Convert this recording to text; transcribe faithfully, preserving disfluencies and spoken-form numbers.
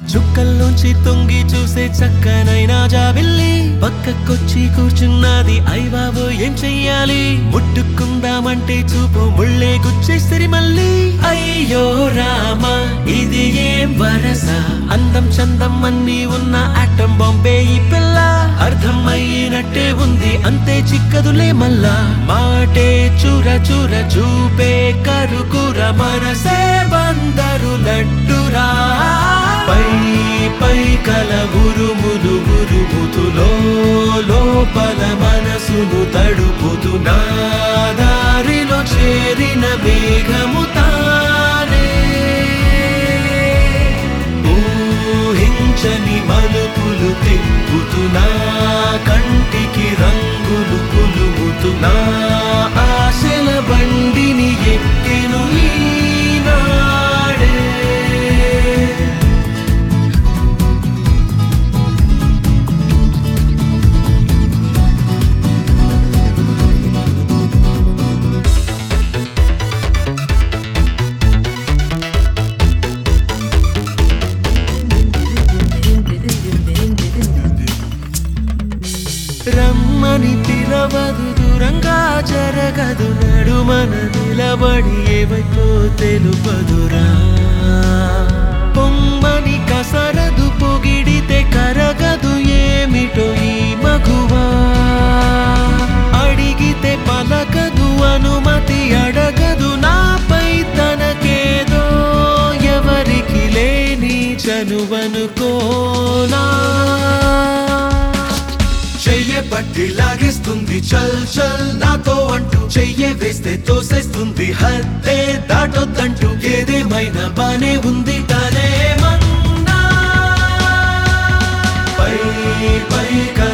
చుక్కల్లోంచి తొంగి చూసే చక్కనైనా జాబిల్లి పక్కకొచ్చి కూర్చున్నది అయ్యబాబో ఏం చెయ్యాలి ముట్టుకుందామంటే చూపు ముళ్ళే గుచ్చేసరి మళ్ళీ అయ్యో రామా ఇది ఏం వరస అందం చందం అన్ని ఉన్న ఆటం బాంబే ఈ పిల్ల అర్థం అయ్యినట్టే ఉంది అంతే చిక్కదులే మల్లా మాటే చూర చూర చూపే కరుకుర మనసే బందరు లడ్డురా పై పై కల ఉరుములు ఉరుముతులో లోపల మనసును తడుపుతూ నా దారిలో చేరిన మేఘము తానే ఊహించని మలుపులు తిప్పుతూ నా కంటికి రంగులు పులుముతూ నా ఆశల బండిని ఎక్కెను ఈనాడే రమ్మని పిలవదు దూరంగా జరగదు నడుమన నిలబడి ఏవైపో తెలుపదురా పొమ్మని కసరదు పొగిడితే కరగదు ఏమిటో ఈ మగువా అడిగితే పలకదు అనుమతి అడగదు నాపై తనకేదో ఎవరికి లేని చనువనుకోనా చెయ్యే పట్టి లాగేస్తుంది చల్ చల్ నాతో అంటూ చెయ్యే వేస్తే తోసేస్తుంది హద్దే దాటొద్దంటూ ఏదేమైనా బానే ఉంది తనే మన్నా పై పై